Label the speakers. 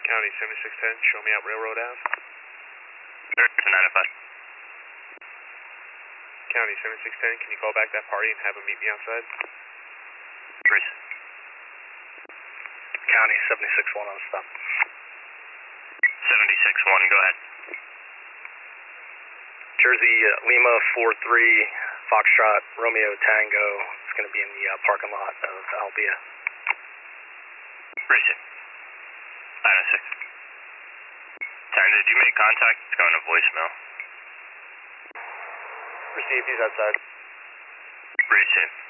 Speaker 1: County 7610, show me out Railroad Ave.
Speaker 2: Sure, it's a 905.
Speaker 1: County 7610, can you call back that party and have them meet me outside?
Speaker 2: Bruce.
Speaker 3: County 76-1 on stop.
Speaker 2: 76-1, go ahead.
Speaker 3: Jersey Lima 43 Foxtrot Romeo Tango. It's going to be in the parking lot of Albia.
Speaker 2: Bruce. 906. Tango, did you make contact? It's going to voicemail.
Speaker 3: Received, he's outside.
Speaker 2: Bruce.